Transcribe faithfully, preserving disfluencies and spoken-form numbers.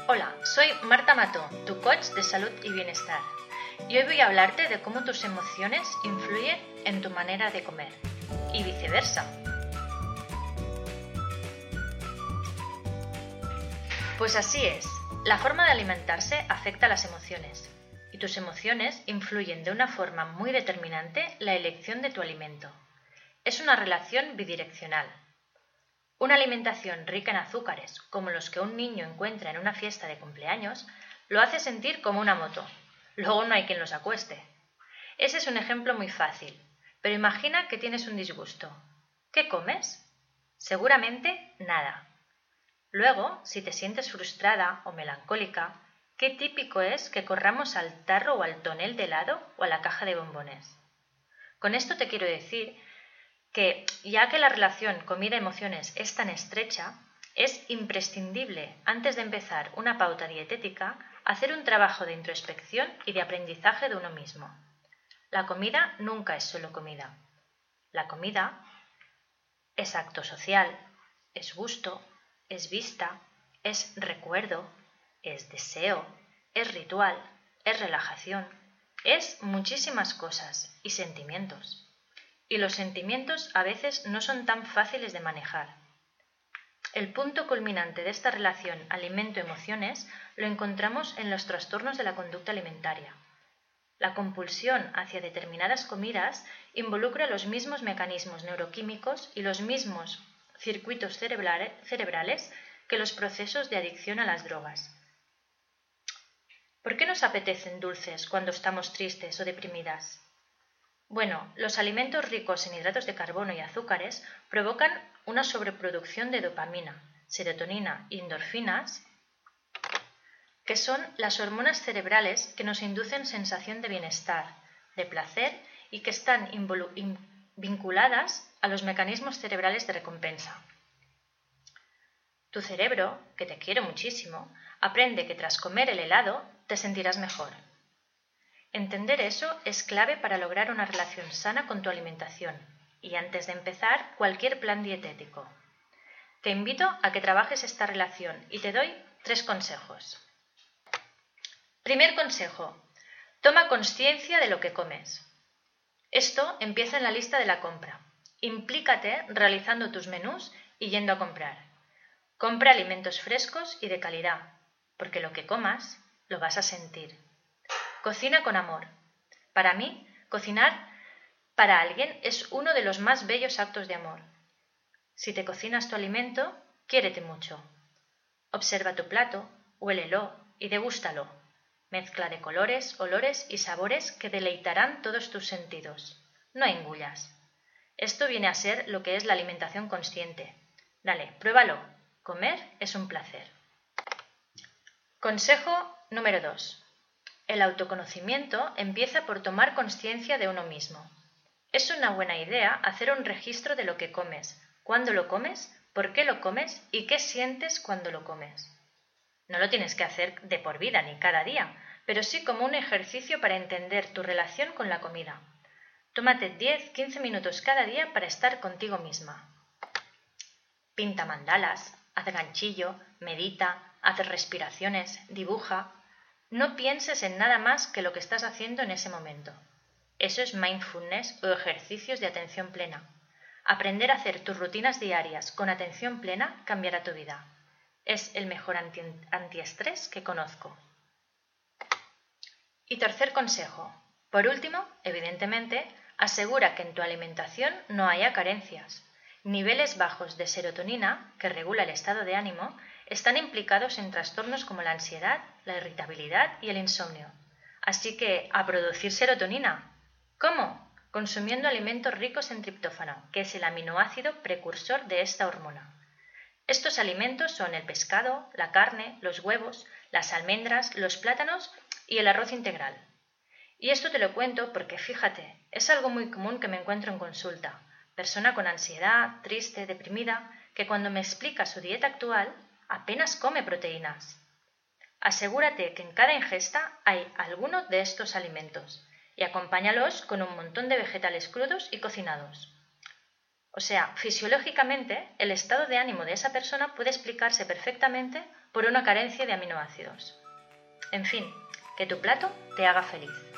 Hola, soy Marta Mató, tu coach de salud y bienestar, y hoy voy a hablarte de cómo tus emociones influyen en tu manera de comer, y viceversa. Pues así es, la forma de alimentarse afecta a las emociones, y tus emociones influyen de una forma muy determinante la elección de tu alimento. Es una relación bidireccional. Una alimentación rica en azúcares, como los que un niño encuentra en una fiesta de cumpleaños, lo hace sentir como una moto. Luego no hay quien los acueste. Ese es un ejemplo muy fácil, pero imagina que tienes un disgusto. ¿Qué comes? Seguramente nada. Luego, si te sientes frustrada o melancólica, qué típico es que corramos al tarro o al tonel de helado o a la caja de bombones. Con esto te quiero decir que, ya que la relación comida-emociones es tan estrecha, es imprescindible, antes de empezar una pauta dietética, hacer un trabajo de introspección y de aprendizaje de uno mismo. La comida nunca es solo comida. La comida es acto social, es gusto, es vista, es recuerdo, es deseo, es ritual, es relajación, es muchísimas cosas y sentimientos. Y los sentimientos a veces no son tan fáciles de manejar. El punto culminante de esta relación alimento-emociones lo encontramos en los trastornos de la conducta alimentaria. La compulsión hacia determinadas comidas involucra los mismos mecanismos neuroquímicos y los mismos circuitos cerebrales que los procesos de adicción a las drogas. ¿Por qué nos apetecen dulces cuando estamos tristes o deprimidas? Bueno, los alimentos ricos en hidratos de carbono y azúcares provocan una sobreproducción de dopamina, serotonina y endorfinas, que son las hormonas cerebrales que nos inducen sensación de bienestar, de placer y que están vinculadas a los mecanismos cerebrales de recompensa. Tu cerebro, que te quiere muchísimo, aprende que tras comer el helado te sentirás mejor. Entender eso es clave para lograr una relación sana con tu alimentación y antes de empezar cualquier plan dietético. Te invito a que trabajes esta relación y te doy tres consejos. Primer consejo: toma consciencia de lo que comes. Esto empieza en la lista de la compra. Implícate realizando tus menús y yendo a comprar. Compra alimentos frescos y de calidad, porque lo que comas lo vas a sentir. Cocina con amor. Para mí, cocinar para alguien es uno de los más bellos actos de amor. Si te cocinas tu alimento, quiérete mucho. Observa tu plato, huélelo y degústalo. Mezcla de colores, olores y sabores que deleitarán todos tus sentidos. No engullas. Esto viene a ser lo que es la alimentación consciente. Dale, pruébalo. Comer es un placer. Consejo número dos. El autoconocimiento empieza por tomar conciencia de uno mismo. Es una buena idea hacer un registro de lo que comes, cuándo lo comes, por qué lo comes y qué sientes cuando lo comes. No lo tienes que hacer de por vida ni cada día, pero sí como un ejercicio para entender tu relación con la comida. Tómate diez a quince minutos cada día para estar contigo misma. Pinta mandalas, haz ganchillo, medita, haz respiraciones, dibuja. No pienses en nada más que lo que estás haciendo en ese momento. Eso es mindfulness o ejercicios de atención plena. Aprender a hacer tus rutinas diarias con atención plena cambiará tu vida. Es el mejor anti- antiestrés que conozco. Y tercer consejo. Por último, evidentemente, asegura que en tu alimentación no haya carencias. Niveles bajos de serotonina, que regula el estado de ánimo, están implicados en trastornos como la ansiedad, la irritabilidad y el insomnio. Así que, a producir serotonina. ¿Cómo? Consumiendo alimentos ricos en triptófano, que es el aminoácido precursor de esta hormona. Estos alimentos son el pescado, la carne, los huevos, las almendras, los plátanos y el arroz integral. Y esto te lo cuento porque, fíjate, es algo muy común que me encuentro en consulta. Persona con ansiedad, triste, deprimida, que cuando me explica su dieta actual, apenas come proteínas. Asegúrate que en cada ingesta hay alguno de estos alimentos y acompáñalos con un montón de vegetales crudos y cocinados. O sea, fisiológicamente, el estado de ánimo de esa persona puede explicarse perfectamente por una carencia de aminoácidos. En fin, que tu plato te haga feliz.